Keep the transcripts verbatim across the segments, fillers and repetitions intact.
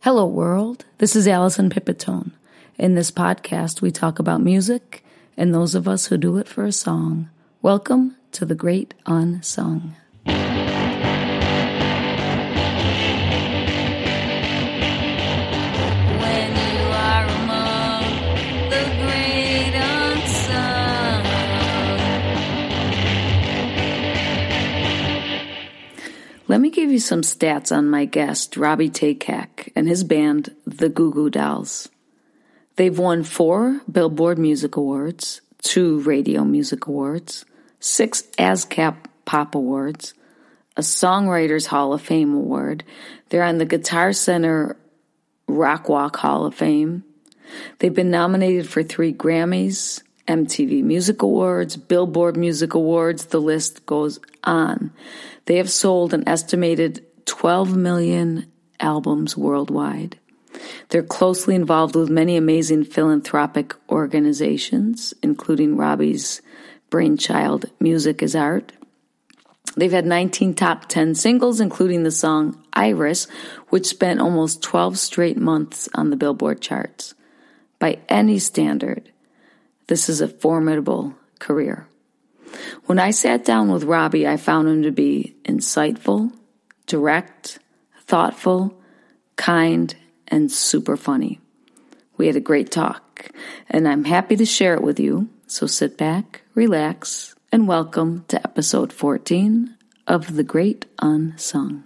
Hello, world. This is Allison Pipitone. In this podcast, we talk about music and those of us who do it for a song. Welcome to The Great Unsung. Let me give you some stats on my guest, Robbie Takac, and his band, the Goo Goo Dolls. They've won four Billboard Music Awards, two Radio Music Awards, six ASCAP Pop Awards, a Songwriters Hall of Fame Award. They're on the Guitar Center Rock Walk Hall of Fame. They've been nominated for three Grammys, M T V Music Awards, Billboard Music Awards. The list goes on. They have sold an estimated twelve million albums worldwide. They're closely involved with many amazing philanthropic organizations, including Robbie's brainchild, Music is Art. They've had nineteen top ten singles, including the song Iris, which spent almost twelve straight months on the Billboard charts. By any standard, this is a formidable career. When I sat down with Robbie, I found him to be insightful, direct, thoughtful, kind, and super funny. We had a great talk, and I'm happy to share it with you. So sit back, relax, and welcome to episode fourteen of The Great Unsung.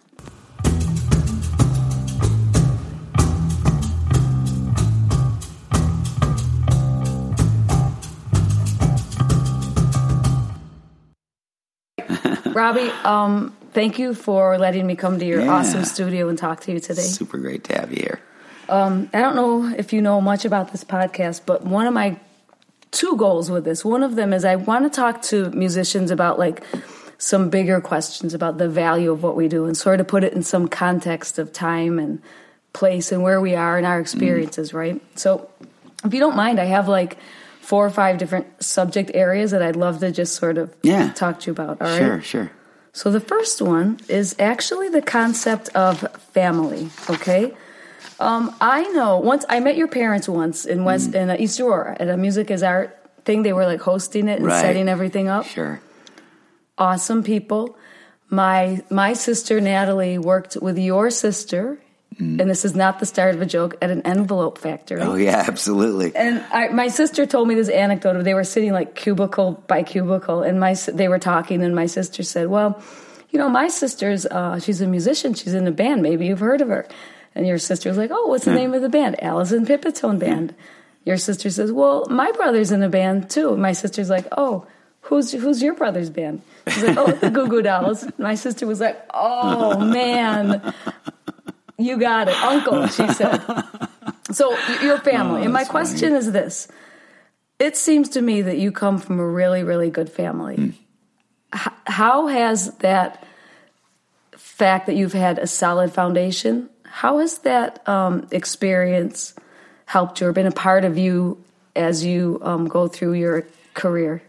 Robbie, um, thank you for letting me come to your yeah. awesome studio and talk to you today. Super great to have you here. Um, I don't know if you know much about this podcast, but one of my two goals with this, one of them is I want to talk to musicians about like some bigger questions about the value of what we do and sort of put it in some context of time and place and where we are in our experiences, mm. right? So if you don't mind, I have like four or five different subject areas that I'd love to just sort of yeah. talk to you about. All right? Sure, sure. So the first one is actually the concept of family, okay? Um, I know, once I met your parents once in West mm. in uh, East Aurora at a Music is Art thing. They were like hosting it and right. setting everything up. Sure. Awesome people. My my sister Natalie worked with your sister, mm. and this is not the start of a joke, at an envelope factory. Oh, yeah, absolutely. And I, my sister told me this anecdote of they were sitting like cubicle by cubicle, and my they were talking, and my sister said, well, you know, my sister's, uh, she's a musician, she's in a band, maybe you've heard of her. And your sister was like, oh, what's the yeah. name of the band? Allison Pipitone Band. Yeah. Your sister says, well, my brother's in a band too. And my sister's like, oh, who's who's your brother's band? She's like, oh, the Goo Goo Dolls. My sister was like, oh, man. You got it, Uncle, she said. So, your family. Oh, and my question funny. is this. It seems to me that you come from a really, really good family. Mm. H- how has that fact that you've had a solid foundation, how has that um, experience helped you or been a part of you as you um, go through your career?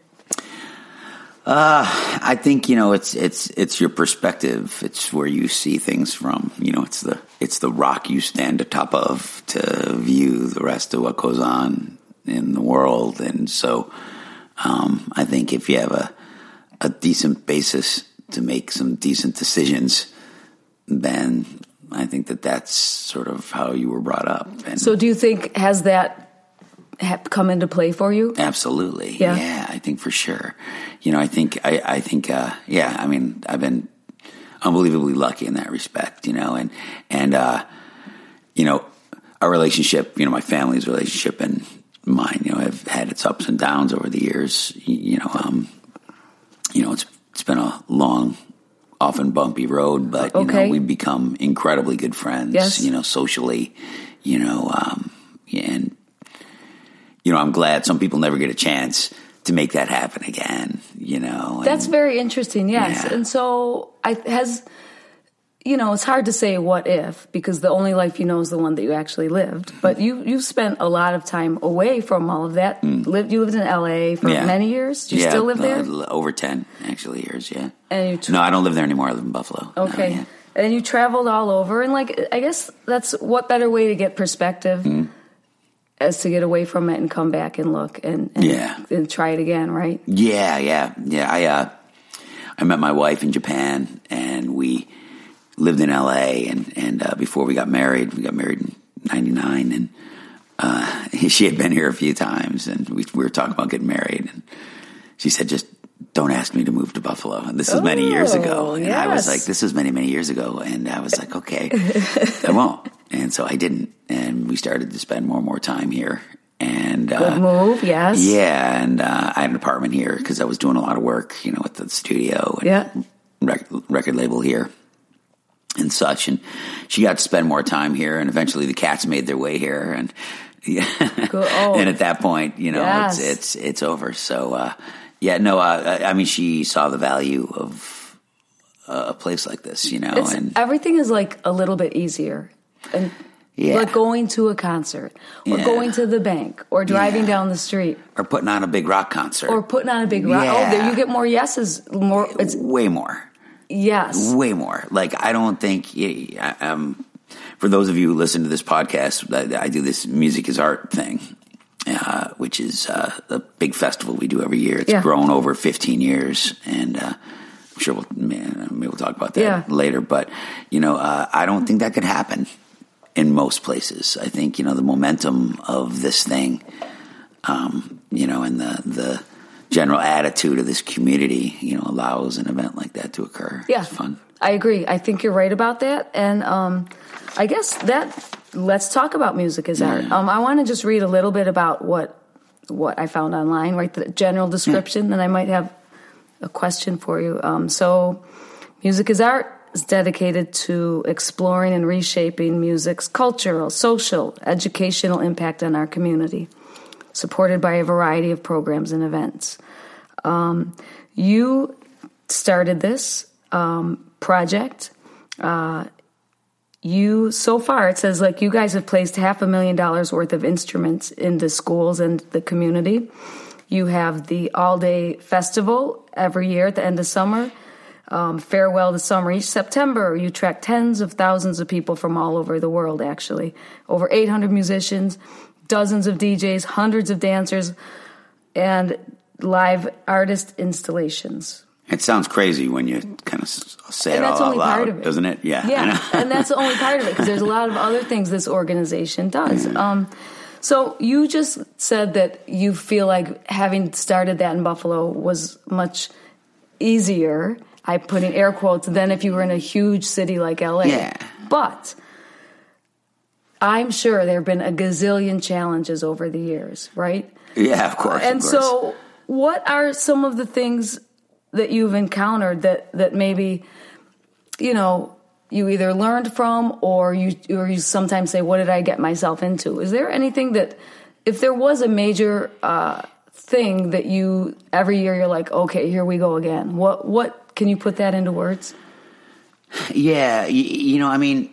Uh, I think, you know, it's, it's, it's your perspective. It's where you see things from, you know, it's the, it's the rock you stand atop of to view the rest of what goes on in the world. And so, um, I think if you have a, a decent basis to make some decent decisions, then I think that that's sort of how you were brought up. And so do you think, has that come into play for you? Absolutely. Yeah. yeah, I think for sure. You know, I think, I, I think, uh, yeah, I mean, I've been unbelievably lucky in that respect, you know, and, and, uh, you know, our relationship, you know, my family's relationship and mine, you know, have had its ups and downs over the years. You, you know, um, you know, it's, it's been a long, often bumpy road, but, you okay. know, we've become incredibly good friends, yes. you know, socially, you know, um, and, you know, I'm glad some people never get a chance to make that happen again, you know. And, that's very interesting, yes. Yeah. And so I has, you know, it's hard to say what if, because the only life you know is the one that you actually lived. But you, you've spent a lot of time away from all of that. Mm. Lived, you lived in L A for yeah. many years? Do you yeah, still live there? Uh, over ten, actually, years, yeah. And you t- no, I don't live there anymore. I live in Buffalo. Okay. No, yeah. And you traveled all over, and like I guess that's what better way to get perspective mm. as to get away from it and come back and look and, and yeah and try it again, right? Yeah, yeah, yeah. I uh, I met my wife in Japan, and we lived in L A. And and uh, before we got married, we got married in ninety-nine, and uh, she had been here a few times, and we, we were talking about getting married, and she said, just don't ask me to move to Buffalo. And this is oh, many years ago. And yes. I was like, this is many, many years ago. And I was like, okay, I won't. And so I didn't. And we started to spend more and more time here. And uh, good move, yes. Yeah. And uh, I had an apartment here because I was doing a lot of work, you know, with the studio and yeah. rec- record label here and such. And she got to spend more time here. And eventually the cats made their way here. And yeah. Oh. And at that point, you know, yes. it's, it's, it's over. So, uh, Yeah, no, uh, I mean, she saw the value of uh, a place like this, you know. It's, and everything is like a little bit easier. And yeah. like going to a concert or yeah. going to the bank or driving yeah. down the street. Or putting on a big rock concert. Or putting on a big rock. Yeah. Oh, there you get more yeses. More, it's Way more. Yes. Way more. Like, I don't think, I, um, for those of you who listen to this podcast, I, I do this Music is Art thing. Uh, which is uh, a big festival we do every year. It's yeah. grown over fifteen years, and uh, I'm sure we'll, man, maybe we'll talk about that yeah. later. But, you know, uh, I don't think that could happen in most places. I think, you know, the momentum of this thing, um, you know, and the, the general attitude of this community, you know, allows an event like that to occur. Yeah. It's fun. I agree. I think you're right about that. And um, I guess that... Let's talk about Music is Art. Yeah. Um, I want to just read a little bit about what what I found online, right? The general description, yeah. and I might have a question for you. Um, so, Music is Art is dedicated to exploring and reshaping music's cultural, social, educational impact on our community, supported by a variety of programs and events. Um, you started this um, project. Uh, You, so far, it says, like, you guys have placed half a million dollars worth of instruments into schools and the community. You have the all-day festival every year at the end of summer, um, Farewell to Summer each September. You track tens of thousands of people from all over the world, actually. Over eight hundred musicians, dozens of D Js, hundreds of dancers, and live artist installations. It sounds crazy when you kind of say and it all out loud, it. doesn't it? Yeah. Yeah, and that's the only part of it, because there's a lot of other things this organization does. Yeah. Um, so you just said that you feel like having started that in Buffalo was much easier, I put in air quotes, than if you were in a huge city like L A. Yeah. But I'm sure there have been a gazillion challenges over the years, right? Yeah, of course. And of course. so what are some of the things that you've encountered that, that maybe, you know, you either learned from or you or you sometimes say, what did I get myself into? Is there anything that, if there was a major uh, thing that you, every year you're like, okay, here we go again. What, what can you put that into words? Yeah, you, you know, I mean,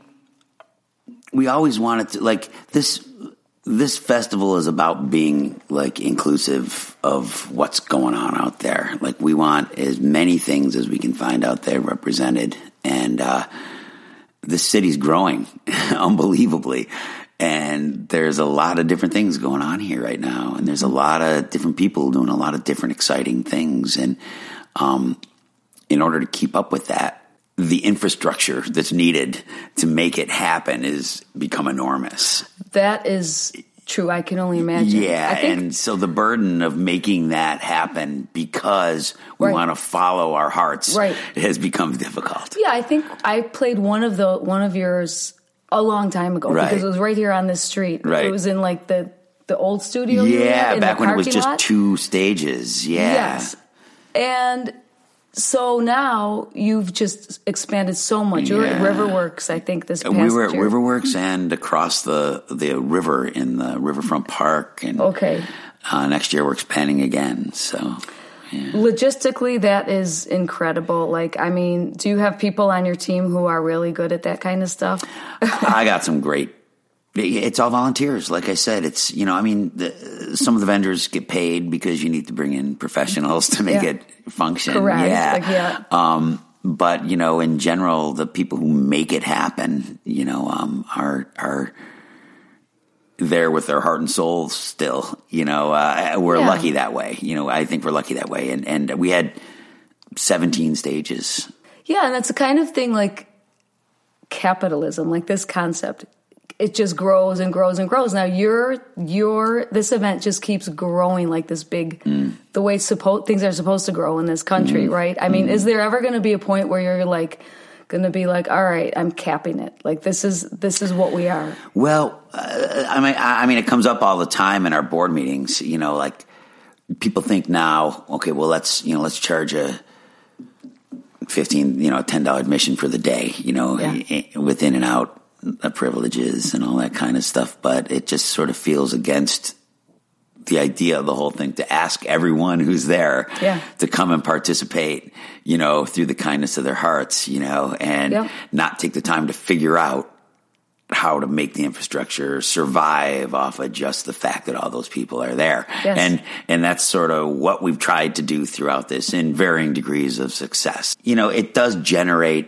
we always wanted to, like, this... This festival is about being, like, inclusive of what's going on out there. Like, we want as many things as we can find out there represented. And uh, the city's growing unbelievably. And there's a lot of different things going on here right now. And there's a lot of different people doing a lot of different exciting things. And um, in order to keep up with that, the infrastructure that's needed to make it happen is become enormous. That is true. I can only imagine. Yeah, I think, and so the burden of making that happen because we right. want to follow our hearts right. has become difficult. Yeah, I think I played one of the one of yours a long time ago right. because it was right here on this street. Right. It was in like the the old studio. Yeah, in back the when it was just lot. two stages. Yeah. Yes, and. So now you've just expanded so much. You're yeah. at Riverworks, I think, this past We were at year. Riverworks and across the the river in the Riverfront Park. And okay. Uh, next year we're expanding again. So, yeah. Logistically, that is incredible. Like, I mean, do you have people on your team who are really good at that kind of stuff? I got some great. It's all volunteers. Like I said, it's, you know, I mean, the, some of the vendors get paid because you need to bring in professionals to make yeah. it function. Correct. Yeah. Like, yeah. Um, but you know, in general, the people who make it happen, you know, um, are are there with their heart and soul still. You know, uh, we're Yeah. lucky that way. You know, I think we're lucky that way, and and we had seventeen stages. Yeah, and that's the kind of thing like capitalism, like this concept. It just grows and grows and grows. Now your your this event just keeps growing like this big, mm. the way supposed things are supposed to grow in this country, mm. right? I mean, mm. is there ever going to be a point where you're like going to be like, all right, I'm capping it. Like this is this is what we are. Well, uh, I mean, I, I mean, it comes up all the time in our board meetings. You know, like people think now, okay, well, let's you know, let's charge a fifteen, you know, ten dollar admission for the day. You know, yeah. with in and out. Privileges and all that kind of stuff, but it just sort of feels against the idea of the whole thing to ask everyone who's there yeah. to come and participate, you know, through the kindness of their hearts, you know, and yep. not take the time to figure out how to make the infrastructure survive off of just the fact that all those people are there. Yes. And, and that's sort of what we've tried to do throughout this in varying degrees of success. You know, it does generate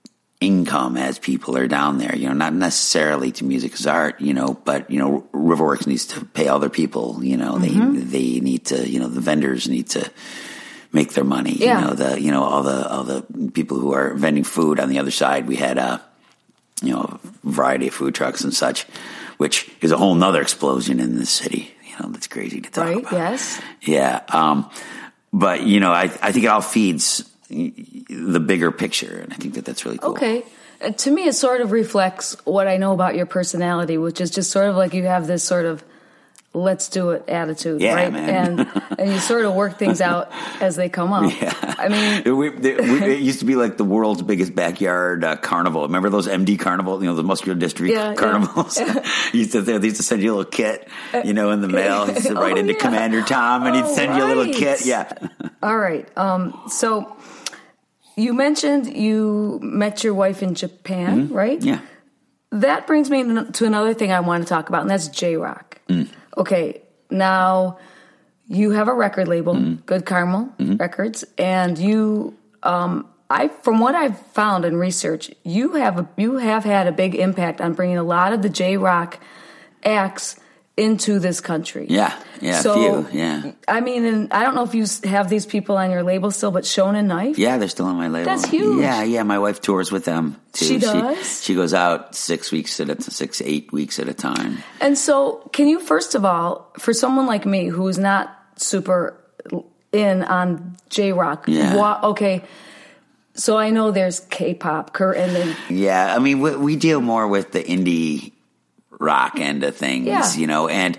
income as people are down there, you know, not necessarily to music as art, you know, but, you know, Riverworks needs to pay all their people, you know, mm-hmm. they, they need to, you know, the vendors need to make their money, yeah. you know, the, you know, all the, all the people who are vending food on the other side. We had a, you know, a variety of food trucks and such, which is a whole nother explosion in the city, you know, that's crazy to talk right, about. Yes. Yeah. Um, but, you know, I, I think it all feeds the bigger picture, and I think that that's really cool. Okay. Uh, to me, it sort of reflects what I know about your personality, which is just sort of like you have this sort of let's do it attitude, yeah, right? Man. And and you sort of work things out as they come up. Yeah. I mean, we, we, it used to be like the world's biggest backyard uh, carnival. Remember those M D carnival, you know, the Muscular Dystrophy yeah, carnivals? Yeah. you used to, they used to send you a little kit, you know, in the mail. He'd sit right oh, into yeah. Commander Tom, and he'd oh, send right. you a little kit. Yeah. All right. Um, so you mentioned you met your wife in Japan, mm-hmm. right? Yeah. That brings me to another thing I want to talk about, and that's J-Rock. Mm. Okay. Now, you have a record label, mm-hmm. Good Caramel mm-hmm. Records, and you, um, I, from what I've found in research, you have a, you have had a big impact on bringing a lot of the J-Rock acts into this country. Yeah, yeah, so, a few, yeah. I mean, and I don't know if you have these people on your label still, but Shonen Knife? Yeah, they're still on my label. That's huge. Yeah, yeah, my wife tours with them, too. She does? She, she goes out six weeks at a, six, eight weeks at a time. And so, can you, first of all, for someone like me who's not super in on J-Rock, yeah. wa- okay, so I know there's K-pop, and then... Yeah, I mean, we, we deal more with the indie rock end of things, yeah. you know, and...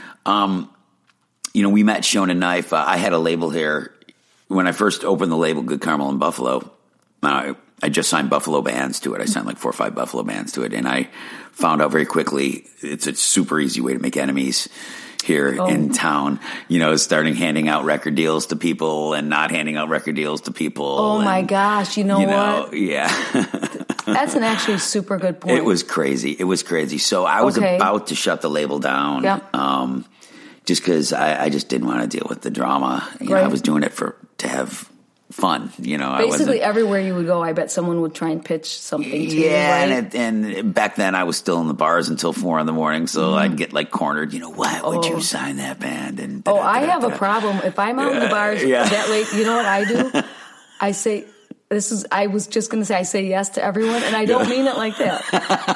Um, you know, we met Shonen Knife. Uh, I had a label here when I first opened the label, Good Caramel in Buffalo. Uh, I just signed Buffalo bands to it. I signed like four or five Buffalo bands to it, and I found out very quickly it's a super easy way to make enemies here oh. in town. You know, starting handing out record deals to people and not handing out record deals to people. Oh and, my gosh! You know, you know what? Yeah. That's an actually super good point. It was crazy. It was crazy. So I was okay. about to shut the label down. Yeah. Um, just because I, I just didn't want to deal with the drama. You right. know, I was doing it for to have fun. You know, basically I everywhere you would go, I bet someone would try and pitch something to yeah, you. Yeah, right? and, and back then I was still in the bars until four in the morning, so mm. I'd get like cornered. You know, why would oh. you sign that band? And oh, I have a problem if I'm out in the bars yeah. that late. You know what I do? I say. This is, I was just going to say, I say yes to everyone, and I don't mean it like that.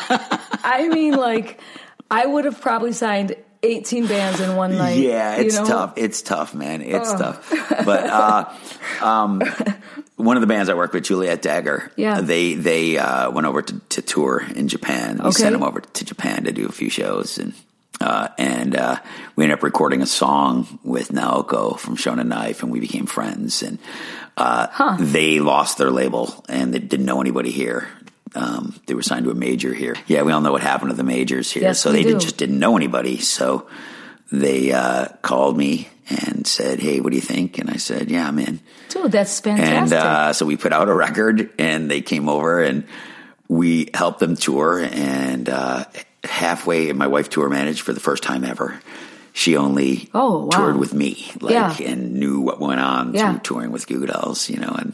I mean, like, I would have probably signed eighteen bands in one night. Yeah, it's you know? tough. It's tough, man. It's oh. tough. But uh, um, one of the bands I work with, Juliet Dagger, yeah. they they uh, went over to, to tour in Japan. We okay. sent them over to Japan to do a few shows, and uh, and uh, we ended up recording a song with Naoko from Shonen Knife, and we became friends. And uh, huh. they lost their label, and they didn't know anybody here. Um, they were signed to a major here. Yeah, we all know what happened to the majors here. Yes, so they do. did, just didn't know anybody. So they uh, called me and said, hey, what do you think? And I said, yeah, I'm in. Dude, that's fantastic. And uh, so we put out a record, and they came over, and we helped them tour. And uh, halfway, my wife tour managed for the first time ever. She only oh, wow. toured with me, like, yeah. and knew what went on yeah. through touring with Goo Goo Dolls, you know, and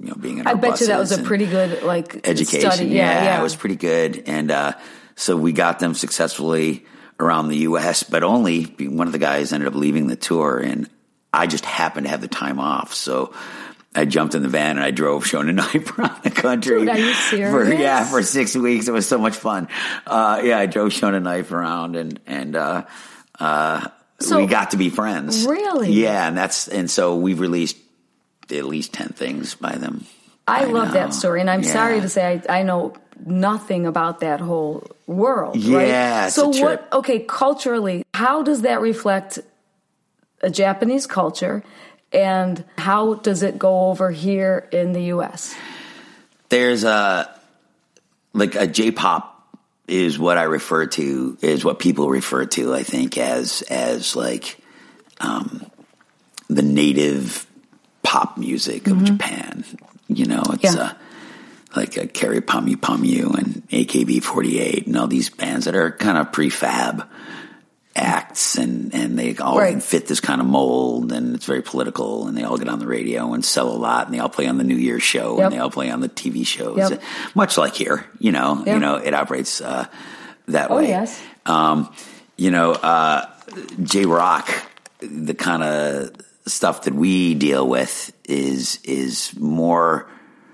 you know, being in I our bet you that was a and pretty good, like, education. study. Yeah, yeah, yeah. It was pretty good. And uh, so we got them successfully around the U S, but only one of the guys ended up leaving the tour, and I just happened to have the time off. So I jumped in the van and I drove Shona Knife around the country. Dude, are you serious? For, yeah, for six weeks. It was so much fun. Uh, yeah, I drove Shona Knife around, and and uh, uh, so, we got to be friends. Really? Yeah, and that's and so we've released at least ten things by them. I by love now. that story, and I'm yeah. sorry to say I, I know nothing about that whole world. Yeah, right? it's So a trip. what? Okay, culturally, how does that reflect a Japanese culture? And how does it go over here in the U S? There's a, like a J-pop is what I refer to, is what people refer to, I think, as, as like, um, the native pop music of mm-hmm. Japan. You know, it's yeah. uh, like a Carrie Pamu Pamu and A K B forty-eight and all these bands that are kind of prefab acts, and, and they all right. fit this kind of mold, and it's very political, and they all get on the radio and sell a lot, and they all play on the New Year's show, yep. and they all play on the T V shows, yep. much like here, you know, yep. you know, it operates uh, that oh, way. Yes. Um, you know, uh, J-Rock, the kind of stuff that we deal with is is more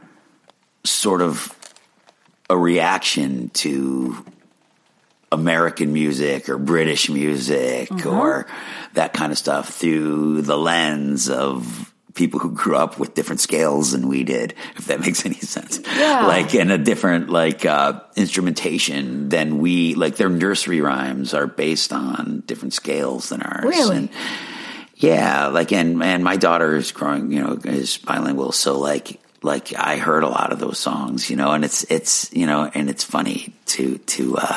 sort of a reaction to American music or British music mm-hmm. or that kind of stuff through the lens of people who grew up with different scales than we did, if that makes any sense. Yeah. Like in a different like uh, instrumentation than we, like their nursery rhymes are based on different scales than ours. Really? And yeah, like and and my daughter is growing, you know, is bilingual, so like like I heard a lot of those songs, you know, and it's it's you know, and it's funny to to uh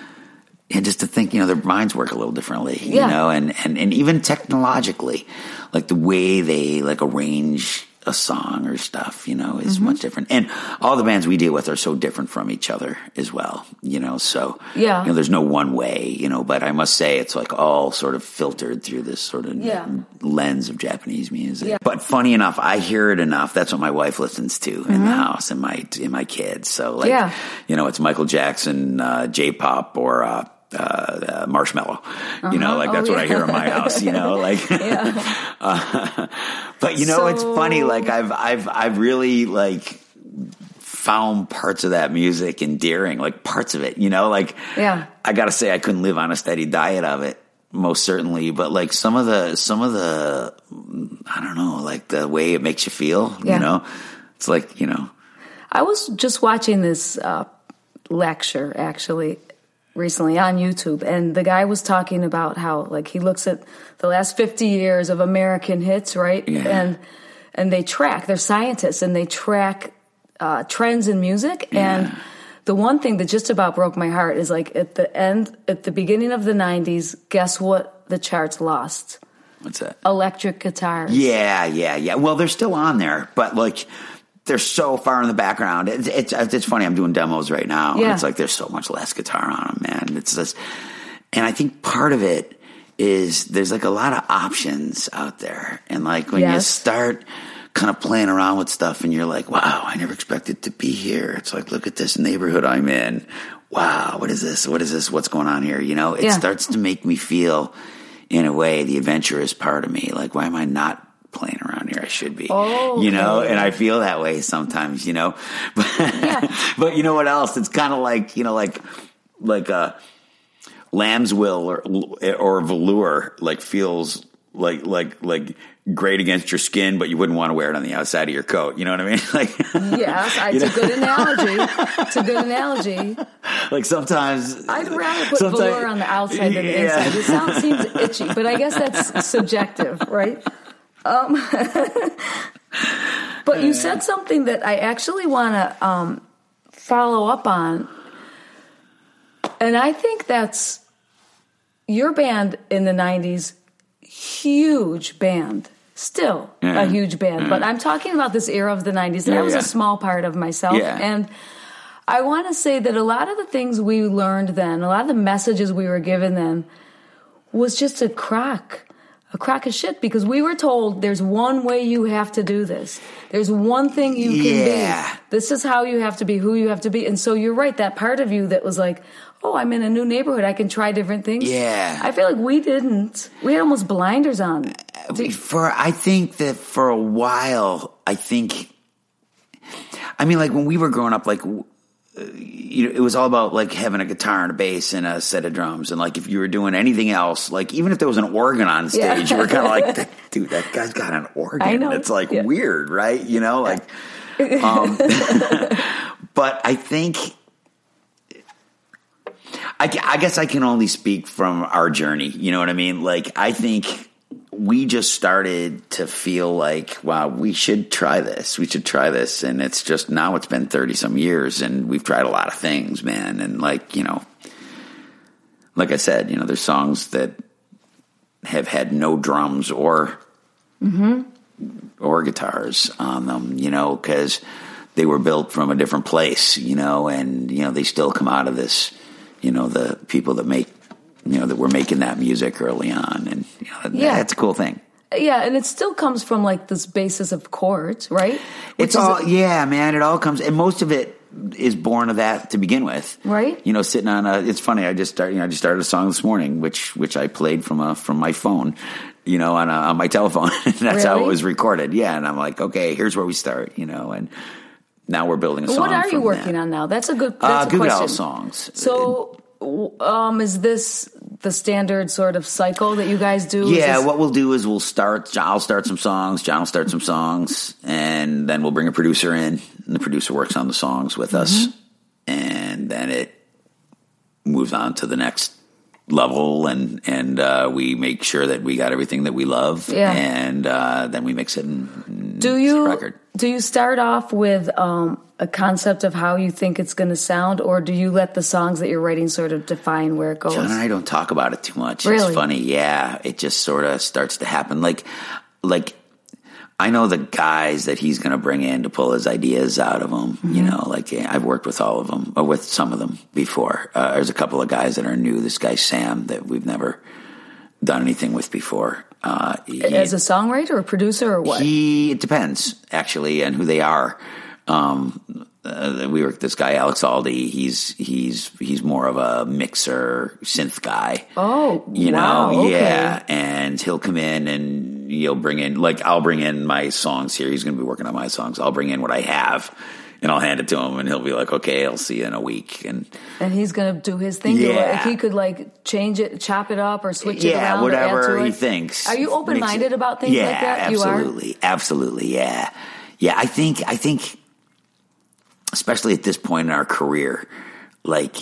and just to think, you know, their minds work a little differently, yeah. you know, and, and, and even technologically, like the way they like arrange a song or stuff, you know, is mm-hmm. much different. And all the bands we deal with are so different from each other as well, you know, so, yeah. you know, there's no one way, you know, but I must say it's like all sort of filtered through this sort of yeah. lens of Japanese music. Yeah. But funny enough, I hear it enough. That's what my wife listens to mm-hmm. in the house and my, and my kids. So like, yeah. you know, it's Michael Jackson, uh, J-pop or, uh, Uh, uh, Marshmello, uh-huh. you know, like that's oh, yeah. what I hear in my house, you know, like, yeah. uh, but you know, so... it's funny. Like I've, I've, I've really like found parts of that music endearing, like parts of it, you know, like, yeah, I gotta say I couldn't live on a steady diet of it, most certainly, but like some of the, some of the, I don't know, like the way it makes you feel, yeah. you know, it's like, you know, I was just watching this, uh, lecture actually recently on YouTube, and the guy was talking about how like he looks at the last fifty years of American hits, right? Yeah. And and they track, they're scientists, and they track uh, trends in music. Yeah. And the one thing that just about broke my heart is like at the end, at the beginning of the nineties, guess what the charts lost? What's that? Electric guitars. Yeah, yeah, yeah. Well, they're still on there, but like they're so far in the background. It's it's, it's funny. I'm doing demos right now. Yeah. And it's like there's so much less guitar on them, man. It's just, and I think part of it is there's like a lot of options out there, and like when yes. you start kind of playing around with stuff, and you're like, wow, I never expected to be here. It's like, look at this neighborhood I'm in. Wow, what is this? What is this? What's going on here? You know, it yeah. starts to make me feel, in a way, the adventurous part of me. Like, why am I not playing around here? I should be, oh, you know, okay. and I feel that way sometimes, you know, but, yeah. but you know what else? It's kind of like, you know, like, like a lamb's will or, or velour, like feels like, like, like great against your skin, but you wouldn't want to wear it on the outside of your coat. You know what I mean? Like, yes, it's a good analogy. It's a good analogy. Like sometimes I'd rather put velour on the outside than the yeah. inside. It sounds seems itchy, but I guess that's subjective, right? Um, but you said something that I actually want to um, follow up on, and I think that's your band in the nineties. Huge band, still yeah. a huge band. Yeah. But I'm talking about this era of the nineties, and yeah, I was yeah. a small part of myself. Yeah. And I want to say that a lot of the things we learned then, a lot of the messages we were given then, was just a crock a crock of shit because we were told there's one way you have to do this. There's one thing you can yeah. be. This is how you have to be, who you have to be. And so you're right, that part of you that was like, oh, I'm in a new neighborhood. I can try different things. Yeah. I feel like we didn't. We had almost blinders on. For I think that for a while, I think, I mean, like when we were growing up, like, you know, it was all about like having a guitar and a bass and a set of drums. And like if you were doing anything else, like even if there was an organ on stage, yeah. you were kind of like, dude, that guy's got an organ. I know. It's like yeah. weird, right? You know, like, um, but I think, I, I guess I can only speak from our journey. You know what I mean? Like, I think we just started to feel like, wow, we should try this. We should try this. And it's just, now it's been thirty some years and we've tried a lot of things, man. And like, you know, like I said, you know, there's songs that have had no drums or, mm-hmm. or guitars on them, you know, cause they were built from a different place, you know, and, you know, they still come out of this, you know, the people that make, you know, that were making that music early on. And, you know, yeah. that's a cool thing. Yeah, and it still comes from, like, this basis of chords, right? Which it's all, a, yeah, man, it all comes, and most of it is born of that to begin with. Right. You know, sitting on a, it's funny, I just started, you know, I just started a song this morning, which, which I played from a, from my phone, you know, on a, on my telephone. And that's really? how it was recorded. Yeah, and I'm like, okay, here's where we start, you know, and now we're building a song. What are you working that. on now? That's a good, that's uh, a Goo Goo question. Dolls songs. So, um, is this the standard sort of cycle that you guys do? Yeah, this- what we'll do is we'll start, I'll start some songs, John will start some songs, and then we'll bring a producer in, and the producer works on the songs with mm-hmm. us, and then it moves on to the next level, and and uh, we make sure that we got everything that we love, yeah. and uh, then we mix it and do you, record. Do you start off with um, a concept of how you think it's going to sound, or do you let the songs that you're writing sort of define where it goes? John and I don't talk about it too much. Really? It's funny, yeah. It just sort of starts to happen. Like, like I know the guys that he's going to bring in to pull his ideas out of them. Mm-hmm. You know, like I've worked with all of them, or with some of them before. Uh, there's a couple of guys that are new. This guy Sam that we've never done anything with before. Uh, he, As a songwriter or producer or what? He, it depends actually on who they are. Um, uh, we work this guy Alex Aldi. He's he's he's more of a mixer synth guy. Oh, you wow, know, okay. yeah. And he'll come in and he'll bring in, like I'll bring in my songs here. He's going to be working on my songs. I'll bring in what I have, and I'll hand it to him, and he'll be like, "Okay, I'll see you in a week." And and he's going to do his thing. Yeah. If he could like change it, chop it up, or switch yeah, it around, whatever or add to he it. thinks. Are you open minded about things yeah, like that? Absolutely, you are? absolutely, yeah, yeah. I think I think. Especially at this point in our career, like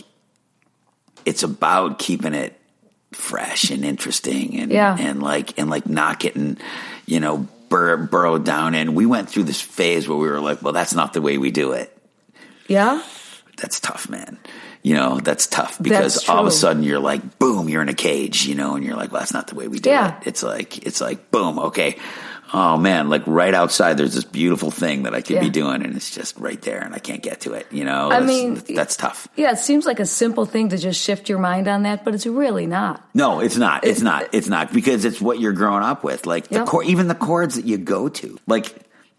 it's about keeping it fresh and interesting, and yeah. and like and like not getting, you know, bur- burrowed down in. We went through this phase where we were like, well, that's not the way we do it. Yeah, that's tough, man. You know, that's tough because that's all of a sudden you're like, boom, you're in a cage, you know, and you're like, well, that's not the way we do yeah. it. It's like it's like boom, okay. Oh man, like right outside there's this beautiful thing that I could yeah. be doing, and it's just right there and I can't get to it, you know? I that's, mean, that's tough. Yeah, it seems like a simple thing to just shift your mind on that, but it's really not. No, it's not. It's not. It's not because it's what you're growing up with. Like the yep. chord, even the chords that you go to. Like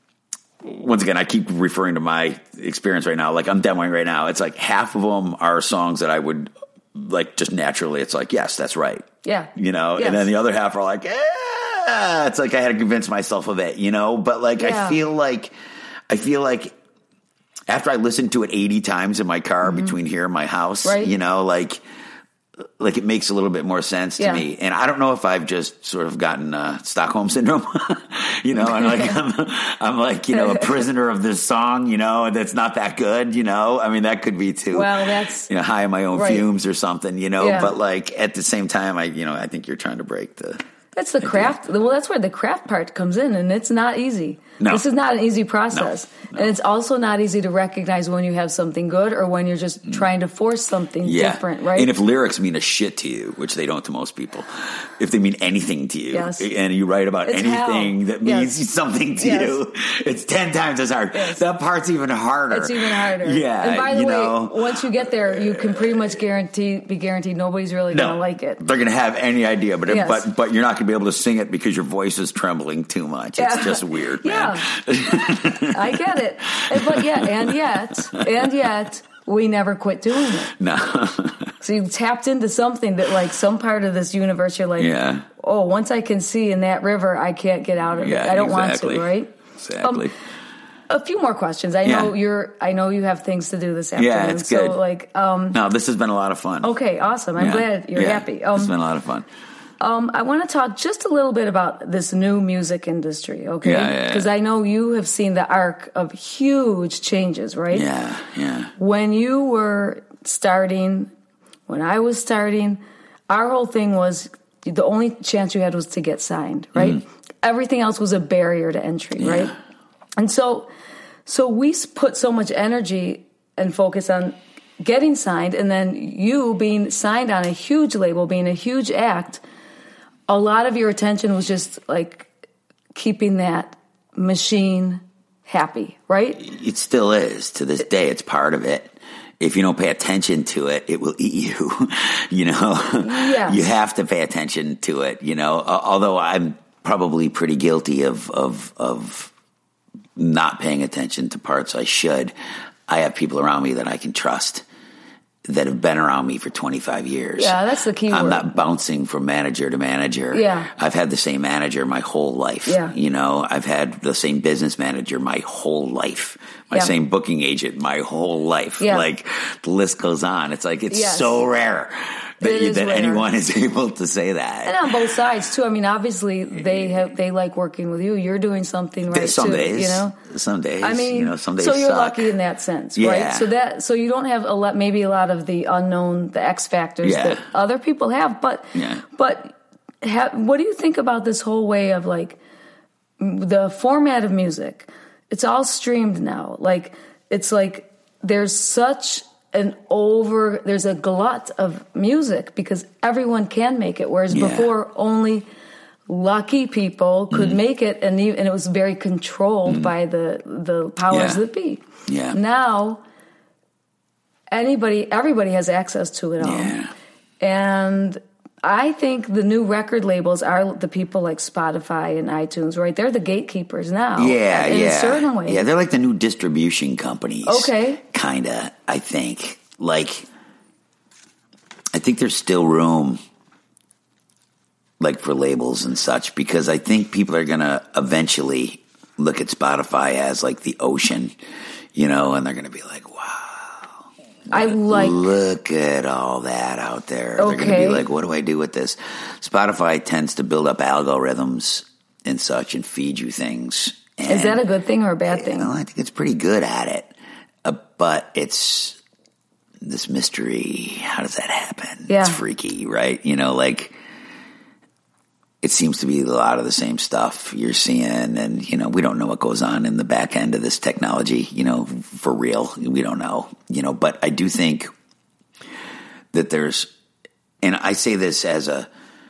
once again, I keep referring to my experience right now. Like I'm demoing right now. It's like half of them are songs that I would like just naturally. It's like, yes, that's right. Yeah. You know, yes. and then the other half are like, eh. It's like I had to convince myself of it, you know, but like yeah. I feel like I feel like after I listened to it eighty times in my car mm-hmm. between here and my house, right. you know, like like it makes a little bit more sense to yeah. me. And I don't know if I've just sort of gotten uh, Stockholm syndrome, you know, and like I'm, I'm like, you know, a prisoner of this song, you know, and that's not that good, you know. I mean, that could be too, well, that's, you know, high in my own right. fumes or something, you know, yeah. but like at the same time, I, you know, I think you're trying to break the, That's the craft. Well, that's where the craft part comes in, and it's not easy. No. This is not an easy process. No. No. And it's also not easy to recognize when you have something good or when you're just mm. trying to force something yeah. different, right? And if lyrics mean a shit to you, which they don't to most people, if they mean anything to you, yes. and you write about it's anything hell. that means yes. something to yes. you, it's ten times as hard. Yes. That part's even harder. It's even harder. Yeah. And by the you way, know, once you get there, you can pretty much guarantee, be guaranteed nobody's really no, going to like it. They're going to have any idea, but, yes. but, but you're not going to be able to sing it because your voice is trembling too much. It's yeah. just weird, man. Yeah. I get it. But yeah, and yet, and yet, we never quit doing it. No. So you tapped into something that, like, some part of this universe, you're like, yeah. oh, once I can see in that river, I can't get out of yeah, it. I don't exactly. want to, right? Exactly. Um, a few more questions. I know yeah. you're. I know you have things to do this afternoon. Yeah, it's good. So, like, um, no, this has been a lot of fun. Okay, awesome. I'm yeah. glad you're yeah. happy. Um, it's been a lot of fun. Um, I want to talk just a little bit about this new music industry, okay? Yeah, Because yeah, yeah. I know you have seen the arc of huge changes, right? Yeah, yeah. When you were starting, when I was starting, our whole thing was the only chance you had was to get signed, right? Mm. Everything else was a barrier to entry, yeah. right? And so, so we put so much energy and focus on getting signed, and then you being signed on a huge label, being a huge act. A lot of your attention was just like keeping that machine happy, right? It still is to this day. It's part of it. If you don't pay attention to it, it will eat you. You know, yes. You have to pay attention to it. You know, although I'm probably pretty guilty of of of not paying attention to parts I should. I have people around me that I can trust, that have been around me for twenty-five years. Yeah, that's the key I'm word. not bouncing from manager to manager. Yeah. I've had the same manager my whole life. Yeah. You know, I've had the same business manager my whole life. My yeah. same booking agent my whole life. Yeah. Like, the list goes on. It's like, it's yes. so rare that, you, that rare. anyone is able to say that. And on both sides, too. I mean, obviously, they have they like working with you. You're doing something right, some too. Days, you know? Some days. I mean, you know, some days so you're suck. lucky in that sense, yeah. right? So that so you don't have a lot, maybe a lot of the unknown, the X factors yeah. that other people have. But yeah. but ha, what do you think about this whole way of, like, the format of music? It's all streamed now. Like, it's like there's such an over, there's a glut of music because everyone can make it, whereas yeah. before only lucky people could mm. make it, and and it was very controlled mm. by the the powers yeah. that be. Yeah. Now anybody, everybody has access to it all, yeah. and I think the new record labels are the people like Spotify and iTunes, right? They're the gatekeepers now. Yeah, in yeah. a certain way. Yeah, they're like the new distribution companies. Okay. Kinda, I think. Like, I think there's still room, like, for labels and such, because I think people are going to eventually look at Spotify as, like, the ocean, you know, and they're going to be like, wow. I like look at all that out there. Okay. They're going to be like, what do I do with this? Spotify tends to build up algorithms and such and feed you things. And, is that a good thing or a bad thing? You know, I think it's pretty good at it, uh, but it's this mystery. How does that happen? Yeah. It's freaky, right? You know, like, it seems to be a lot of the same stuff you're seeing, and, you know, we don't know what goes on in the back end of this technology, you know, for real. We don't know, you know, but I do think that there's, and I say this as a,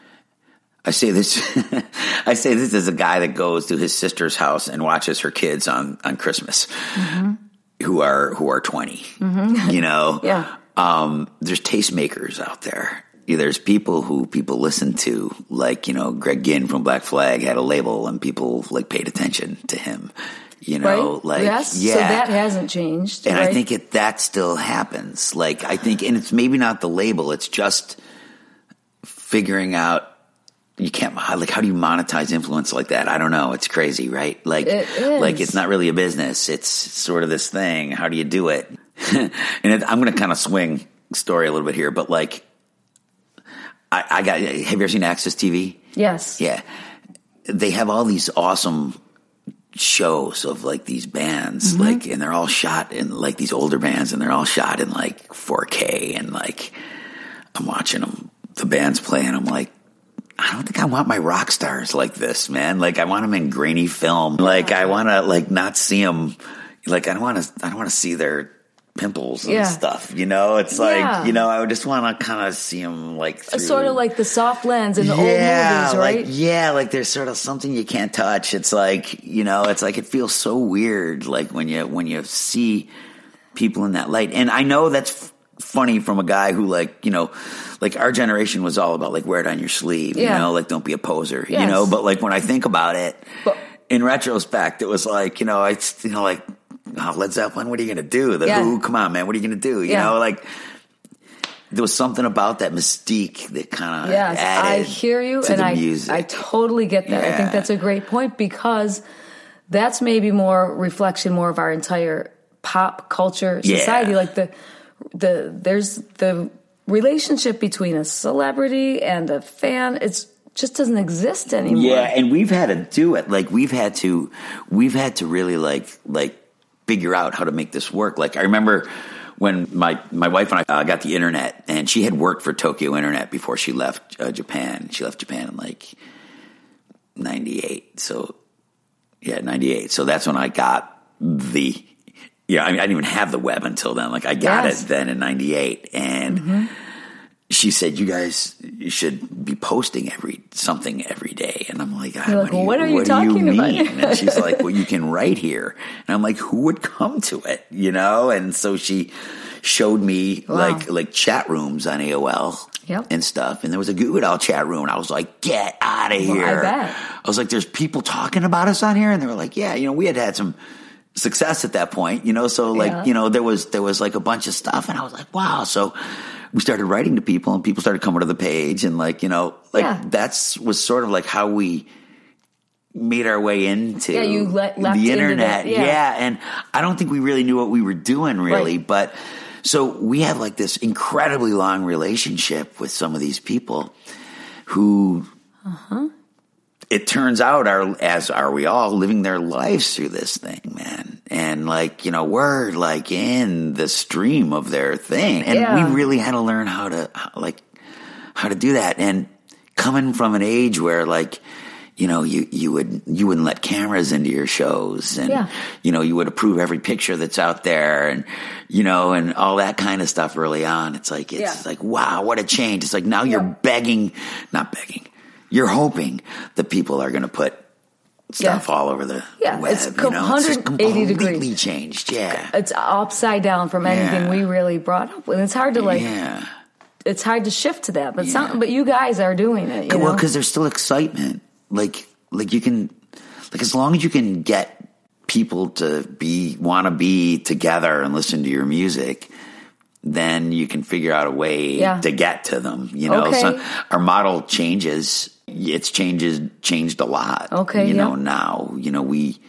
I say this, I say this as a guy that goes to his sister's house and watches her kids on, on Christmas, mm-hmm. who are, who are twenty, mm-hmm. you know? Yeah. Um, there's tastemakers out there. There's people who people listen to, like, you know, Greg Ginn from Black Flag had a label and people, like, paid attention to him, you know, right? like, yes. yeah. So that hasn't changed. And right? I think it, that still happens. Like, I think, and it's maybe not the label, it's just figuring out, you can't, like, how do you monetize influence like that? I don't know. It's crazy, right? Like, it is. Like, it's not really a business. It's sort of this thing. How do you do it? And it, I'm going to kind of swing story a little bit here, but, like, I, I got, have you ever seen Access T V? Yes. Yeah. They have all these awesome shows of, like, these bands, mm-hmm. like, and they're all shot in, like, these older bands, and they're all shot in, like, four K, and, like, I'm watching them, the bands play, and I'm like, I don't think I want my rock stars like this, man. Like, I want them in grainy film. Like, I want to, like, not see them, like, I don't want to, I don't want to see their pimples and yeah. stuff, you know? It's like, yeah. you know, I just want to kind of see them, like, through. Sort of like the soft lens in the yeah, old movies, right? Like, yeah, like there's sort of something you can't touch. It's like, you know, it's like it feels so weird, like, when you when you see people in that light. And I know that's funny from a guy who, like, you know, like our generation was all about like wear it on your sleeve, yeah. you know, like don't be a poser, yes. you know. But like when I think about it, but, in retrospect, it was like, you know, it's, you know, like, oh, Led Zeppelin, what are you going to do? The yeah. Who, come on, man, what are you going to do? You yeah. know, like there was something about that mystique that kind of yes, added I hear you, to and the I, music. I totally get that. Yeah. I think that's a great point because that's maybe more reflection, more of our entire pop culture society. Yeah. Like the the there's the relationship between a celebrity and a fan. It's just doesn't exist anymore. Yeah, and we've had to do it. Like we've had to, we've had to really like like figure out how to make this work. Like I remember when my, my wife and I uh, got the internet, and she had worked for Tokyo Internet before she left uh, Japan. She left Japan in like ninety-eight. So yeah, ninety-eight. So that's when I got the, yeah, I mean, I didn't even have the web until then. Like I got yes. it then in ninety-eight. And mm-hmm. she said, you guys you should be posting every something every day. And I'm like, like what, you, what are you what talking do you mean? about? And she's like, well, you can write here. And I'm like, who would come to it? You know? And so she showed me wow. like like chat rooms on A O L yep. and stuff. And there was a Goo Goo Doll chat room. And I was like, get out of well, here. I bet. I was like, there's people talking about us on here? And they were like, yeah, you know, we had had some success at that point, you know? So like, yeah. you know, there was there was like a bunch of stuff. And I was like, wow. So we started writing to people, and people started coming to the page, and like, you know, like yeah. that's was sort of like how we made our way into yeah, you le- the internet. Into the, yeah. yeah. And I don't think we really knew what we were doing really, right. but so we had like this incredibly long relationship with some of these people who, uh-huh. it turns out are, as are we all, living their lives through this thing, man. And like, you know, we're like in the stream of their thing. And yeah. we really had to learn how to, like, how to do that. And coming from an age where like, you know, you, you would, you wouldn't let cameras into your shows, and, yeah. you know, you would approve every picture that's out there, and, you know, and all that kind of stuff early on. It's like, it's yeah. like, wow, what a change. It's like now yeah. you're begging, not begging, you're hoping that people are going to put stuff yeah. all over the yeah, web. it's you know? one hundred eighty it's degrees. Completely changed, yeah. It's upside down from anything yeah. we really brought up. And it's hard to like, yeah. it's hard to shift to that. But yeah. some, but you guys are doing it. You well, know? because there's still excitement. Like, like you can, like as long as you can get people to be, want to be together and listen to your music, then you can figure out a way yeah. to get to them. You know, okay. so our model changes. It's changes changed a lot. Okay, you know yeah. now. You know we.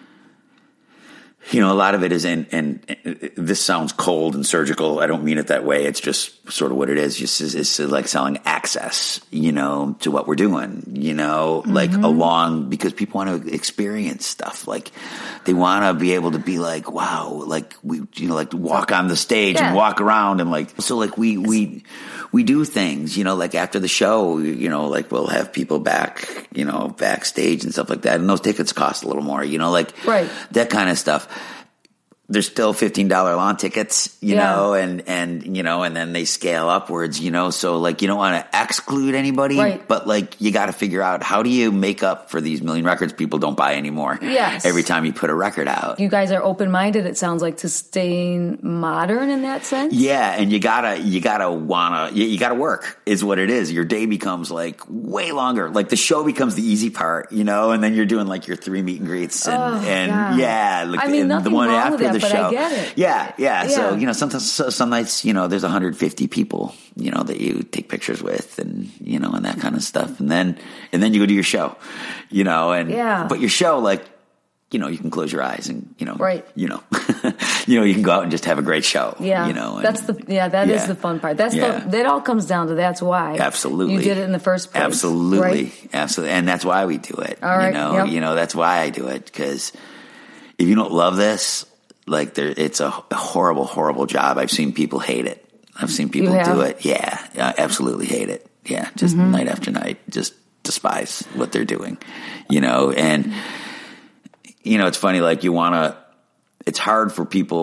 You know, a lot of it is in, and, and this sounds cold and surgical. I don't mean it that way. It's just sort of what it is. Just it's, it's like selling access, you know, to what we're doing, you know, mm-hmm. like along, because people want to experience stuff. Like they want to be able to be like, wow, like we, you know, like walk on the stage yeah. and walk around and like, so like we, we, we do things, you know, like after the show, you know, like we'll have people back, you know, backstage and stuff like that. And those tickets cost a little more, you know, like right. that kind of stuff. There's still fifteen dollars lawn tickets, you yeah. know, and, and, you know, and then they scale upwards, you know, so like you don't want to exclude anybody, right. but like you got to figure out how do you make up for these million records people don't buy anymore yes. every time you put a record out. You guys are open-minded, it sounds like, to staying modern in that sense. Yeah, and you gotta, you gotta wanna, you, you gotta work is what it is. Your day becomes like way longer. Like the show becomes the easy part, you know, and then you're doing like your three meet and greets and, oh, and God. yeah, like I mean, the, the one wrong after with that, the but show. I get it. Yeah, yeah, yeah. So, you know, sometimes, so, some nights, you know, there's one hundred fifty people, you know, that you take pictures with and, you know, and that kind of stuff. And then, and then you go do your show, you know, and, yeah. but your show, like, you know, you can close your eyes and, you know, right. you know, you know, you can go out and just have a great show. Yeah. You know, and, that's the, yeah, that yeah. is the fun part. That's yeah. the, that all comes down to that's why. Absolutely. You did it in the first place. Absolutely. Right? Absolutely. And that's why we do it. All right. You know, yep. you know, that's why I do it. Cause if you don't love this, like there, it's a, a horrible, horrible job. I've seen people hate it. I've seen people do it. Yeah. I absolutely hate it. Yeah. Just mm-hmm. night after night, just despise what they're doing, you know, and, you know, it's funny, like you want to, it's hard for people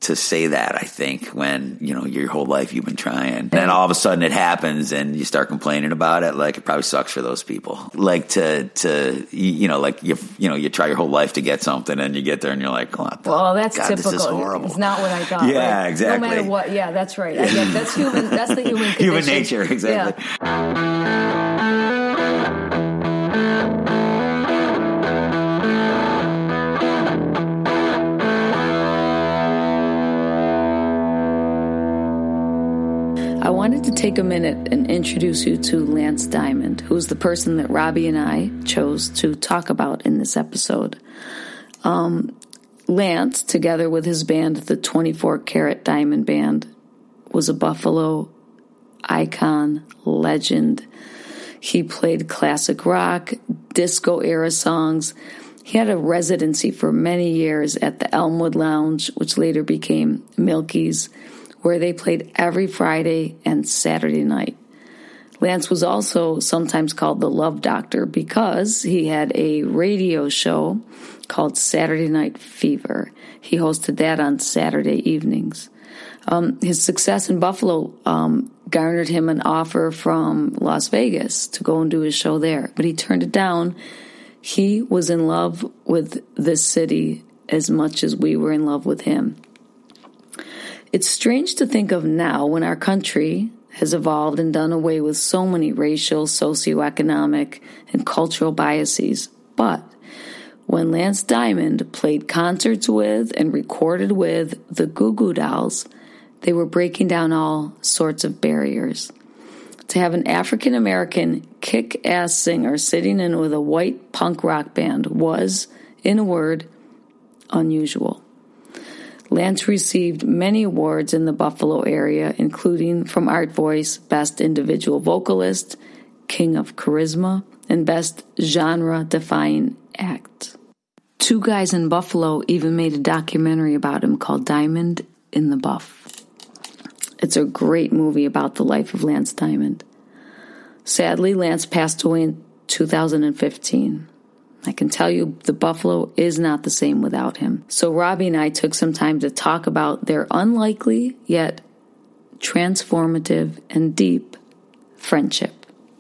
to say that, I think, when, you know, your whole life you've been trying. And then all of a sudden it happens and you start complaining about it. Like, it probably sucks for those people. Like, to, to you know, like, you you know, you try your whole life to get something and you get there and you're like, oh, well, that's God, typical. This is horrible. It's not what I thought. Yeah, right? exactly. No matter what. Yeah, that's right. I get, that's human. That's the human condition. Human nature, exactly. Yeah. I wanted to take a minute and introduce you to Lance Diamond, who's the person that Robbie and I chose to talk about in this episode. Um, Lance, together with his band, the twenty-four Karat Diamond Band, was a Buffalo icon, legend. He played classic rock, disco-era songs. He had a residency for many years at the Elmwood Lounge, which later became Milky's, where they played every Friday and Saturday night. Lance was also sometimes called the Love Doctor because he had a radio show called Saturday Night Fever. He hosted that on Saturday evenings. Um, his success in Buffalo um, garnered him an offer from Las Vegas to go and do his show there, but he turned it down. He was in love with this city as much as we were in love with him. It's strange to think of now when our country has evolved and done away with so many racial, socioeconomic, and cultural biases. But when Lance Diamond played concerts with and recorded with the Goo Goo Dolls, they were breaking down all sorts of barriers. To have an African-American kick-ass singer sitting in with a white punk rock band was, in a word, unusual. Lance received many awards in the Buffalo area, including from Art Voice, Best Individual Vocalist, King of Charisma, and Best Genre-Defying Act. Two guys in Buffalo even made a documentary about him called Diamond in the Buff. It's a great movie about the life of Lance Diamond. Sadly, Lance passed away in two thousand fifteen. I can tell you the Buffalo is not the same without him. So Robbie and I took some time to talk about their unlikely yet transformative and deep friendship.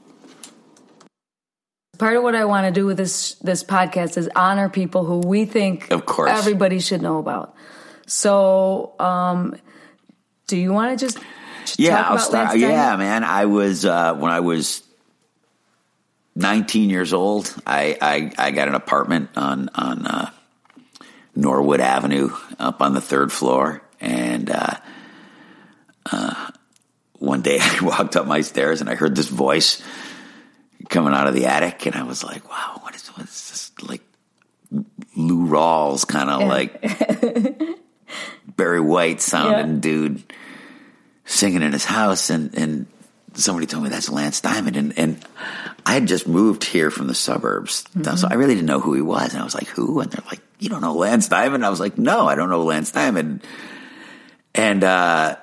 Part of what I want to do with this this podcast is honor people who we think of course everybody should know about. So, um, do you want to just, just yeah, talk I'll about start. Lance Diamond? Yeah, man. I was uh, when I was nineteen years old, I, I, I got an apartment on, on, uh, Norwood Avenue up on the third floor. And, uh, uh, one day I walked up my stairs and I heard this voice coming out of the attic. And I was like, wow, what is, what is this? Like Lou Rawls, kind of like Barry White sounding yeah. dude singing in his house. And, and, somebody told me that's Lance Diamond, and, and I had just moved here from the suburbs, mm-hmm. so I really didn't know who he was, and I was like, who? And they're like, you don't know Lance Diamond? I was like, no, I don't know Lance Diamond. And uh,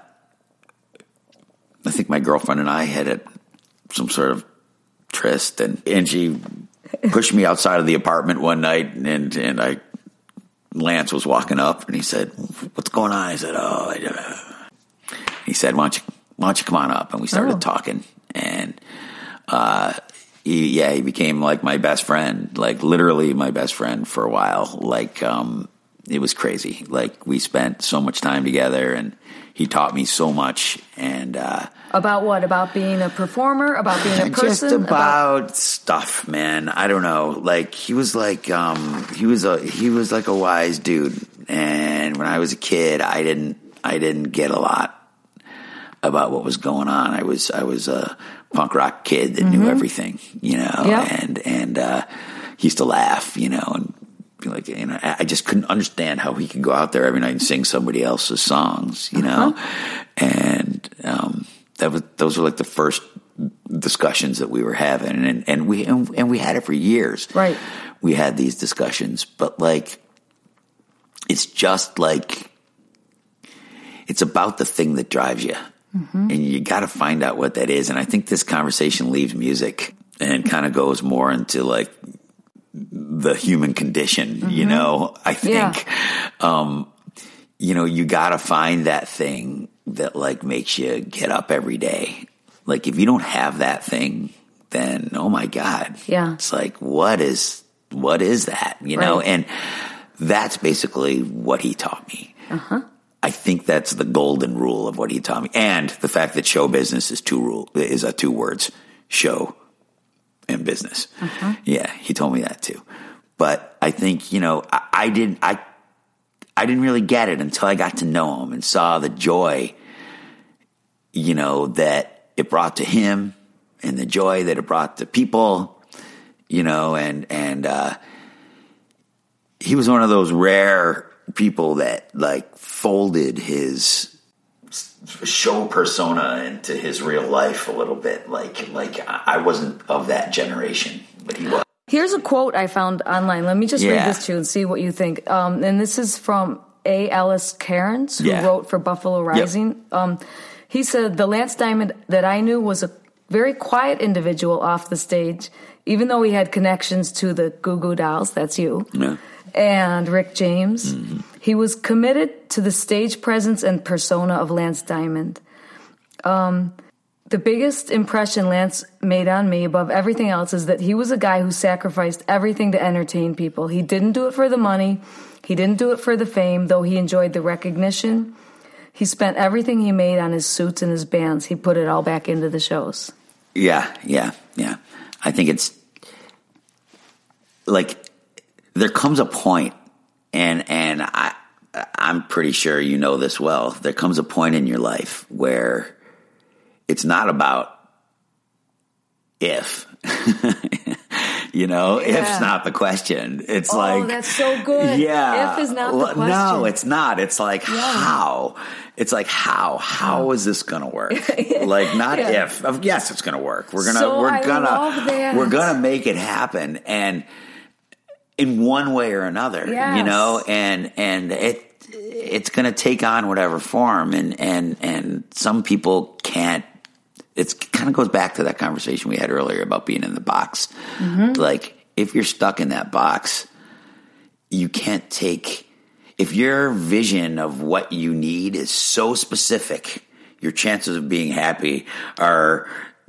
I think my girlfriend and I had a, some sort of tryst, and, and she pushed me outside of the apartment one night, and, and I Lance was walking up, and he said, what's going on? I said, oh, I, uh. he said, why don't you why don't you come on up? And we started oh. talking, and, uh, he, yeah, he became like my best friend, like literally my best friend for a while. Like, um, it was crazy. Like, we spent so much time together, and he taught me so much. And, uh, about what? About being a performer? About being a person? Just about, about stuff, man. I don't know. Like, he was like, um, he was a, he was like a wise dude. And when I was a kid, I didn't, I didn't get a lot about what was going on. I was, I was a punk rock kid that mm-hmm. knew everything, you know, yep. and, and, uh, he used to laugh, you know, and be like, you know, I just couldn't understand how he could go out there every night and sing somebody else's songs, you know, uh-huh. and, um, that was, those were like the first discussions that we were having, and, and we, and, and we had it for years. Right. We had these discussions, but like, it's just like, it's about the thing that drives you. Mm-hmm. And you got to find out what that is. And I think this conversation leaves music and kind of goes more into like the human condition, mm-hmm. you know, I think, yeah. um, you know, you got to find that thing that like makes you get up every day. Like if you don't have that thing, then oh my God, yeah, it's like what is what is that? You know, right. And that's basically what he taught me. Uh-huh. I think that's the golden rule of what he taught me, and the fact that show business is two rule is a two words: show and business. Uh-huh. Yeah, he told me that too. But I think you know I, I didn't I I didn't really get it until I got to know him and saw the joy, you know, that it brought to him, and the joy that it brought to people, you know, and and uh, he was one of those rare people that like folded his show persona into his real life a little bit. Like, like I wasn't of that generation, but he was. Here's a quote I found online. Let me just yeah. read this to you and see what you think. Um, and this is from A. Ellis Cairns, who yeah. wrote for Buffalo Rising. Yep. Um, he said, "The Lance Diamond that I knew was a very quiet individual off the stage, even though he had connections to the Goo Goo Dolls," that's you, yeah. and Rick James. Mm-hmm. He was committed to the stage presence and persona of Lance Diamond. Um, the biggest impression Lance made on me above everything else is that he was a guy who sacrificed everything to entertain people. He didn't do it for the money. He didn't do it for the fame, though he enjoyed the recognition. He spent everything he made on his suits and his bands. He put it all back into the shows. Yeah, yeah, yeah. I think it's like there comes a point, and and I I'm pretty sure you know this well. There comes a point in your life where it's not about if. You know, yeah. If's not the question. It's oh, like, oh, that's so good. Yeah. If is not the question. No, it's not. It's like, yeah. how? It's like, how? How oh. is this going to work? Like, not yeah. if. Yes, it's going to work. We're going to, so we're I going to, we're going to make it happen. And in one way or another, yes. you know, and, and it, it's going to take on whatever form. And, and, and some people can't. It kind of goes back to that conversation we had earlier about being in the box. Mm-hmm. Like, if you're stuck in that box, you can't take – if your vision of what you need is so specific, your chances of being happy are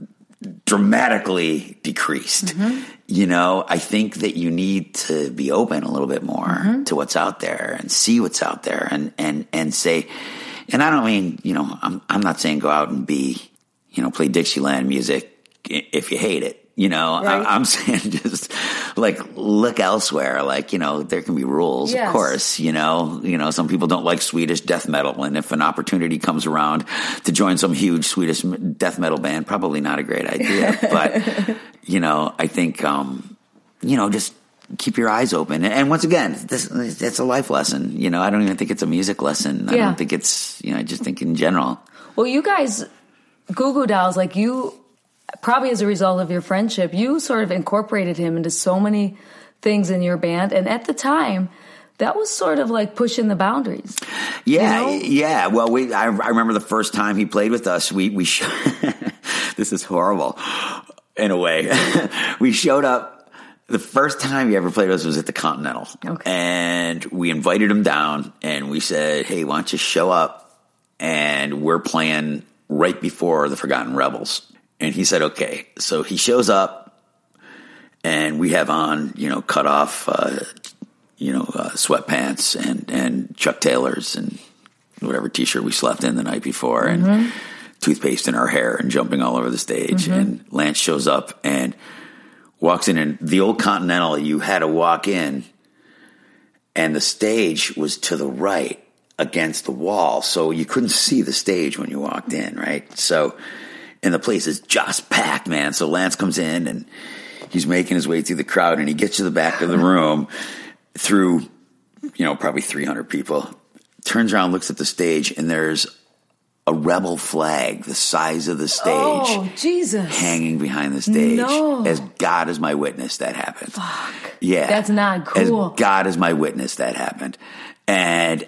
dramatically decreased. Mm-hmm. You know, I think that you need to be open a little bit more mm-hmm. to what's out there and see what's out there and, and, and say – and I don't mean, you know, I'm I'm not saying go out and be – you know, play Dixieland music if you hate it. You know, right. I, I'm saying just like look elsewhere. Like, you know, there can be rules, yes. of course. You know, you know, some people don't like Swedish death metal, and if an opportunity comes around to join some huge Swedish death metal band, probably not a great idea. But you know, I think um, you know, just keep your eyes open. And once again, this it's a life lesson. You know, I don't even think it's a music lesson. I yeah. don't think it's you know, I just think in general. Well, you guys. Goo Goo Dolls, like you, probably as a result of your friendship, you sort of incorporated him into so many things in your band. And at the time, that was sort of like pushing the boundaries. Yeah, you know? yeah. Well, we I, I remember the first time he played with us, we, we sh- this is horrible in a way. We showed up, the first time he ever played with us was at the Continental. Okay. And we invited him down, and we said, hey, why don't you show up? And we're playing right before the Forgotten Rebels. And he said, okay. So he shows up, and we have on, you know, cut off, uh, you know, uh, sweatpants and, and Chuck Taylors and whatever T-shirt we slept in the night before, mm-hmm. and toothpaste in our hair and jumping all over the stage. Mm-hmm. And Lance shows up and walks in, and the old Continental, you had to walk in, and the stage was to the right against the wall, so you couldn't see the stage when you walked in, right? So, and the place is just packed, man. So Lance comes in, and he's making his way through the crowd, and he gets to the back of the room through, you know, probably three hundred people, turns around, looks at the stage, and there's a rebel flag the size of the stage oh, Jesus. hanging behind the stage. No. As God is my witness, that happened. Fuck. Yeah. That's not cool. As God is my witness, that happened. And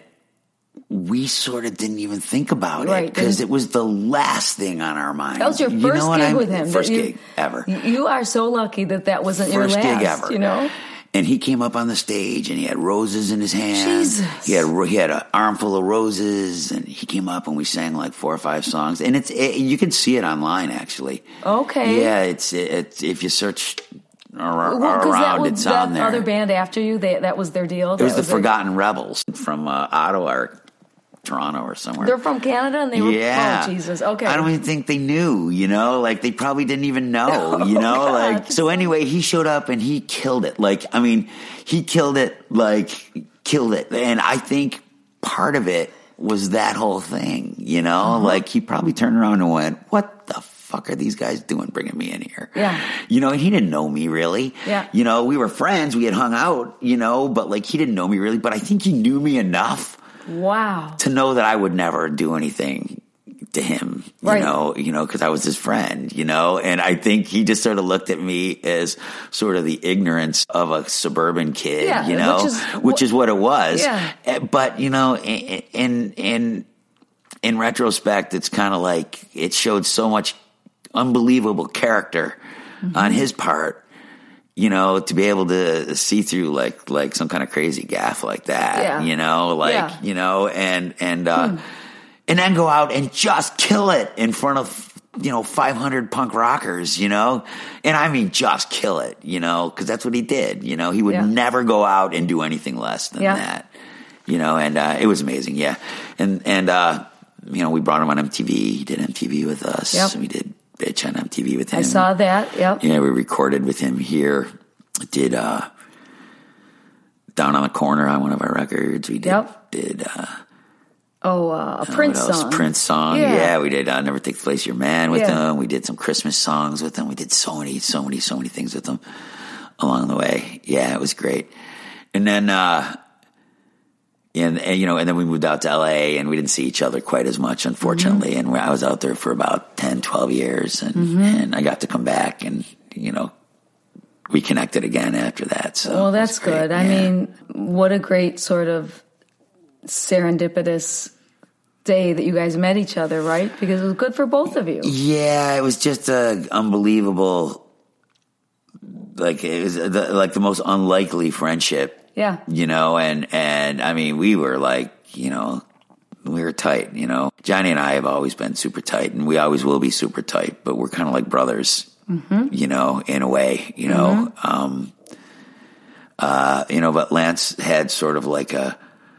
we sort of didn't even think about right. it because it was the last thing on our mind. That was your first you know gig I mean? with him. First you, gig ever. You are so lucky that that wasn't first your last. Gig ever. You know, And he came up on the stage, and he had roses in his hand. Jesus. He had he had an armful of roses, and he came up and we sang like four or five songs. And it's it, you can see it online, actually. Okay. Yeah, it's it's if you search ar- well, around, that, it's that on there. Other band after you, they, that was their deal. It was that the was Forgotten their... Rebels from uh, Ottawa or Toronto or somewhere. They're from Canada, and they were. Yeah. Oh, Jesus. Okay. I don't even think they knew. You know, like they probably didn't even know. You know, oh, like so. Anyway, he showed up and he killed it. Like I mean, he killed it. Like killed it. And I think part of it was that whole thing. You know, uh-huh. like he probably turned around and went, "What the fuck are these guys doing bringing me in here?" Yeah. You know, and he didn't know me really. Yeah. You know, we were friends. We had hung out. You know, but like he didn't know me really. But I think he knew me enough. Wow. To know that I would never do anything to him, you right. know, you know, because I was his friend, you know, and I think he just sort of looked at me as sort of the ignorance of a suburban kid, yeah, you know, which is, which is what it was. Yeah. But, you know, in, in, in, in retrospect, it's kind of like it showed so much unbelievable character mm-hmm. on his part. You know, to be able to see through like like some kind of crazy gaff like that, yeah. you know, like yeah. you know, and and uh, hmm. and then go out and just kill it in front of you know five hundred punk rockers, you know, and I mean just kill it, you know, because that's what he did. You know, he would yeah. never go out and do anything less than yeah. that, you know, and uh, it was amazing, yeah, and and uh, you know we brought him on M T V, he did M T V with us, yep. we did. Bitch on M T V with him. I saw that, yep. Yeah, we recorded with him here. Did uh, Down on the Corner on one of our records. We did, yep. did uh, oh, uh, a Prince song. Prince song, yeah. yeah. We did uh, Never Take the Place of Your Man with yeah. him. We did some Christmas songs with him. We did so many, so many, so many things with him along the way. Yeah, it was great. And then, uh, and, and you know, and then we moved out to L A and we didn't see each other quite as much, unfortunately. Mm-hmm. And I was out there for about ten, twelve years, and mm-hmm. and I got to come back and you know. We connected again after that. So well, that's good. Yeah. I mean, what a great sort of serendipitous day that you guys met each other, right? Because it was good for both of you. Yeah, it was just a unbelievable, like it was the, like the most unlikely friendship. Yeah, you know, and and I mean, we were like, you know, we were tight. You know, Johnny and I have always been super tight, and we always will be super tight. But we're kind of like brothers. Mm-hmm. You know, in a way, you know, mm-hmm. um, uh, you know, but Lance had sort of like a,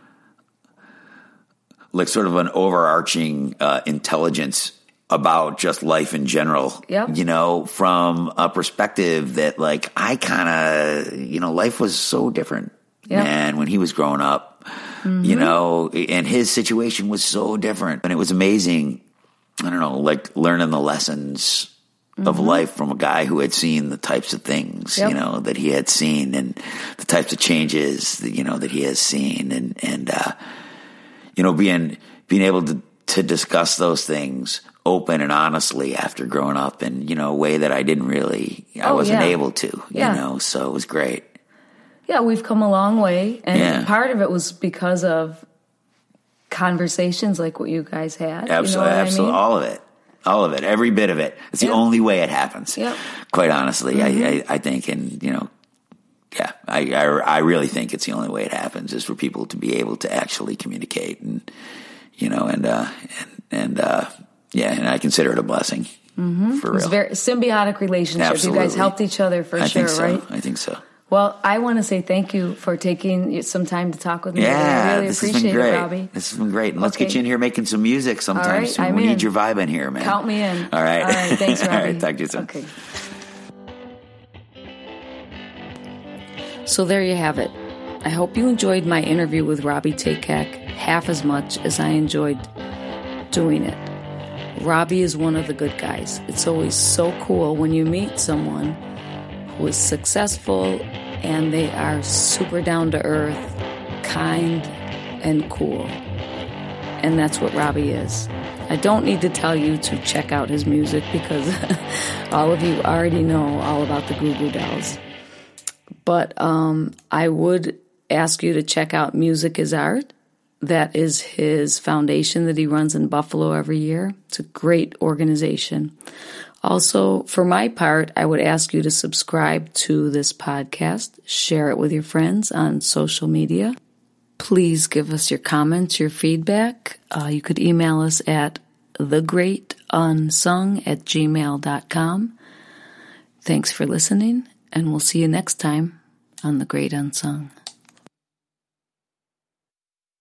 like sort of an overarching uh, intelligence about just life in general, yep. you know, from a perspective that like I kind of, you know, life was so different, yep. man, when he was growing up, mm-hmm. you know, and his situation was so different. And it was amazing, I don't know, like learning the lessons Mm-hmm. of life from a guy who had seen the types of things, yep. you know, that he had seen and the types of changes that, you know, that he has seen and, and, uh, you know, being, being able to, to discuss those things open and honestly after growing up in, you know, a way that I didn't really, I oh, wasn't yeah. able to, you yeah. know, so it was great. Yeah. We've come a long way. And yeah. part of it was because of conversations like what you guys had. Absolutely. You know what absolutely. I mean? All of it. All of it, every bit of it. It's the yep. only way it happens. Yep. Quite honestly, mm-hmm. I, I, I think, and you know, yeah, I, I, I really think it's the only way it happens is for people to be able to actually communicate, and you know, and uh, and and uh, yeah, and I consider it a blessing mm-hmm. for real. It's a very symbiotic relationship. Absolutely. You guys helped each other for I sure, think so. right? I think so. Well, I want to say thank you for taking some time to talk with me. Yeah, I really this appreciate has been great. it, Robbie. This has been great. And let's okay. get you in here making some music sometime All right, soon. I'm we in. need your vibe in here, man. Count me in. All right. All right. Thanks, Robbie. All right. Talk to you soon. Okay. So there you have it. I hope you enjoyed my interview with Robbie Takac half as much as I enjoyed doing it. Robbie is one of the good guys. It's always so cool when you meet someone who is successful and they are super down to earth, kind, and cool. And that's what Robbie is. I don't need to tell you to check out his music because all of you already know all about the Goo Goo Dolls. But um, I would ask you to check out Music is Art, That is his foundation that he runs in Buffalo every year. It's a great organization. Also, for my part, I would ask you to subscribe to this podcast, share it with your friends on social media. Please give us your comments, your feedback. Uh, you could email us at thegreatunsung at gmail dot com. Thanks for listening, and we'll see you next time on The Great Unsung.